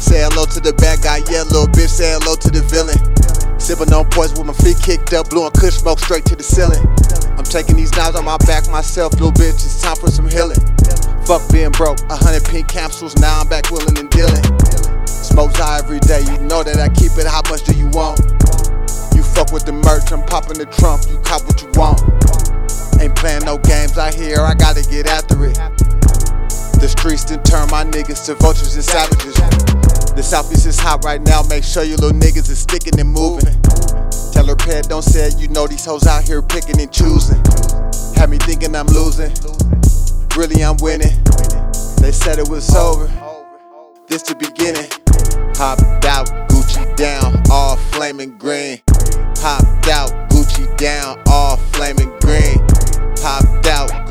say hello to the bad guy, yeah, little bitch, say hello to the villain. Sipping on poison with my feet kicked up, blowing kush smoke straight to the ceiling. I'm taking these knives on my back myself, little bitch, it's time for some healing. Fuck being broke, 100 pink capsules, now I'm back willing and dealing. Smoke high every day, you know that I keep it, how much do you want? You fuck with the merch, I'm popping the trunk, you cop what you want. Ain't playing no games out here, I gotta get after it. The streets done turn my niggas to vultures and savages. The Southeast is hot right now, make sure you little niggas is sticking and moving. Tell her pet don't say it, you know these hoes out here picking and choosing. Had me thinking I'm losing, really I'm winning. They said it was over, this the beginning. Hopped out, Gucci down, all flaming green. Hopped out, Gucci down, all flaming green. Hopped out,